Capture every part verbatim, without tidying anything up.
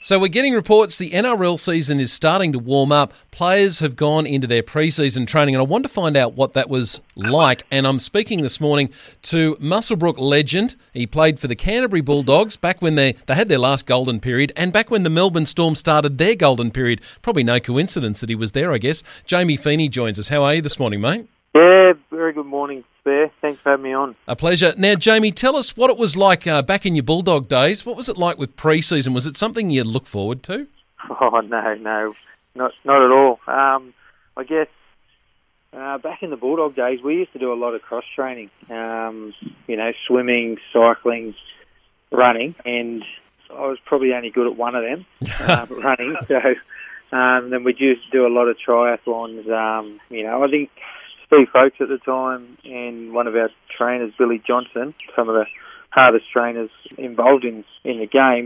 So we're getting reports the N R L season is starting to warm up. Players have gone into their pre-season training, and I want to find out what that was like. And I'm speaking this morning to Muswellbrook legend. He played for the Canterbury Bulldogs back when they, they had their last golden period, and back when the Melbourne Storm started their golden period. Probably no coincidence that he was there, I guess. Jamie Feeney joins us. How are you this morning, mate? Yeah, very good morning, Spare. Thanks for having me on. A pleasure. Now, Jamie, tell us what it was like uh, back in your Bulldog days. What was it like with pre-season? Was it something you look forward to? Oh, no, no, not not at all. Um, I guess uh, back in the Bulldog days, we used to do a lot of cross-training, um, you know, swimming, cycling, running, and I was probably only good at one of them, uh, running. So um, then we used to do a lot of triathlons. Um, you know, I think Steve Folkes at the time and one of our trainers, Billy Johnson, some of the hardest trainers involved in, in the game,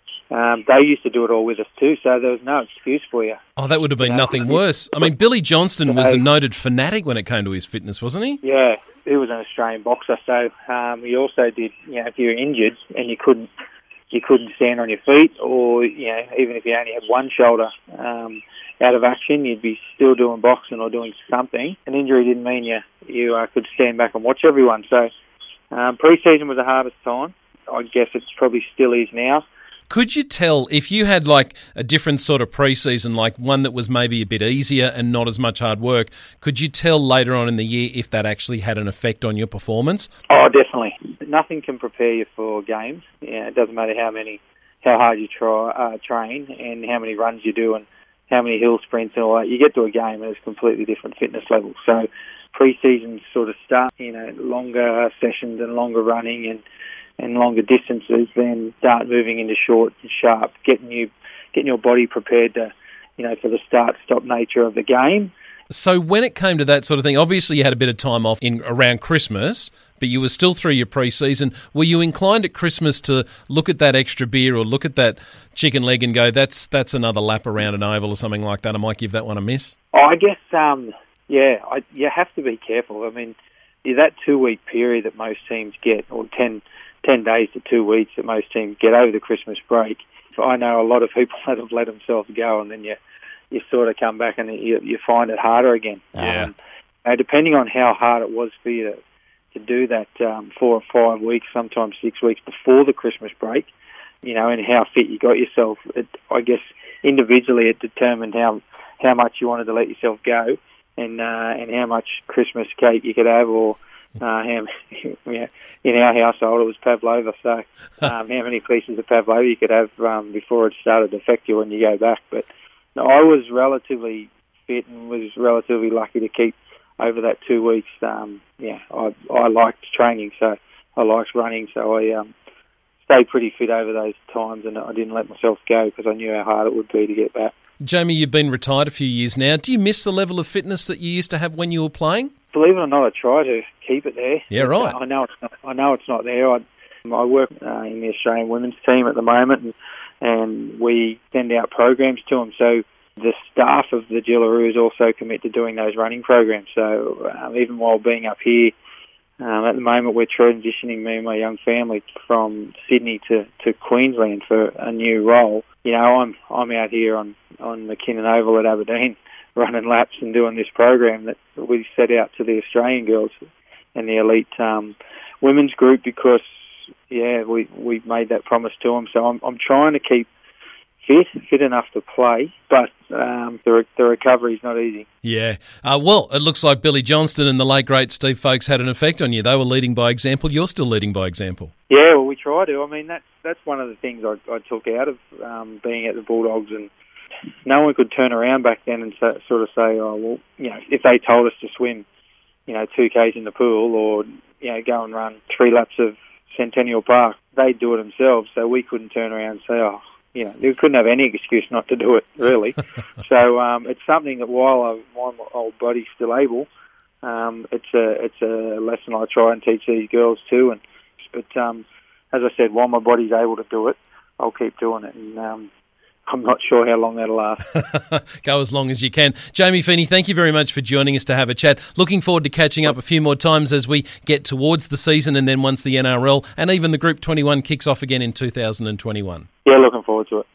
um, they used to do it all with us too, so there was no excuse for you. Oh, that would have been you know, nothing worse. I mean, Billy Johnston was a noted fanatic when it came to his fitness, wasn't he? Yeah, he was an Australian boxer, so um, he also did, you know, if you were injured and you couldn't you couldn't stand on your feet, or, you know, even if you only had one shoulder um, out of action, you'd be still doing boxing or doing something. An injury didn't mean you you uh, could stand back and watch everyone. So um, pre-season was the hardest time. I guess it probably still is now. Could you tell if you had like a different sort of pre-season, like one that was maybe a bit easier and not as much hard work, could you tell later on in the year if that actually had an effect on your performance? Oh, definitely. Nothing can prepare you for games. Yeah, it doesn't matter how many, how hard you try uh, train and how many runs you do and how many hill sprints and all that. You get to a game and it's completely different fitness level. So pre-season sort of start, you know, longer sessions and longer running and and longer distances, then start moving into short and sharp, getting you getting your body prepared to, you know, for the start-stop nature of the game. So when it came to that sort of thing, obviously you had a bit of time off in around Christmas, but you were still through your pre-season. Were you inclined at Christmas to look at that extra beer or look at that chicken leg and go, that's that's another lap around an oval or something like that? I might give that one a miss? Oh, I guess, um, yeah, I, you have to be careful. I mean, that two-week period that most teams get, or ten ten days to two weeks that most teams get over the Christmas break. I know a lot of people that have let themselves go, and then you you sort of come back and you, you find it harder again. Yeah. Um, uh, depending on how hard it was for you to, to do that um, four or five weeks, sometimes six weeks before the Christmas break, you know, and how fit you got yourself, it, I guess individually it determined how how much you wanted to let yourself go, and uh, and how much Christmas cake you could have, or Uh, how, yeah, in our household, it was pavlova, so um, how many pieces of pavlova you could have um, before it started to affect you when you go back. But no, I was relatively fit and was relatively lucky to keep over that two weeks. Um, yeah, I, I liked training, so I liked running, so I um, stayed pretty fit over those times, and I didn't let myself go because I knew how hard it would be to get back. Jamie, you've been retired a few years now. Do you miss the level of fitness that you used to have when you were playing? Believe it or not, I try to keep it there. Yeah, right. I know it's not, I know it's not there. I, I work uh, in the Australian women's team at the moment, and, and we send out programs to them. So the staff of the Gillaroos also commit to doing those running programs. So um, even while being up here, um, at the moment we're transitioning, me and my young family, from Sydney to, to Queensland for a new role. You know, I'm I'm out here on, on McKinnon Oval at Aberdeen, running laps and doing this program that we set out to the Australian girls and the elite um, women's group because, yeah, we we made that promise to them. So I'm I'm trying to keep fit, fit enough to play, but um, the re- the recovery's not easy. Yeah. Uh, well, it looks like Billy Johnston and the late great Steve Folkes had an effect on you. They were leading by example. You're still leading by example. Yeah, well, we try to. I mean, that's that's one of the things I, I took out of um, being at the Bulldogs, and no one could turn around back then and so, sort of say, oh, well, you know, if they told us to swim, you know, two Ks in the pool or, you know, go and run three laps of Centennial Park, they'd do it themselves. So we couldn't turn around and say, oh, you know, we couldn't have any excuse not to do it, really. So um, it's something that while I, my old body's still able, um, it's a it's a lesson I try and teach these girls too. And but um, as I said, while my body's able to do it, I'll keep doing it. And um, I'm not sure how long that'll last. Go as long as you can. Jamie Feeney, thank you very much for joining us to have a chat. Looking forward to catching up a few more times as we get towards the season and then once the N R L and even the Group twenty-one kicks off again in two thousand twenty-one. Yeah, looking forward to it.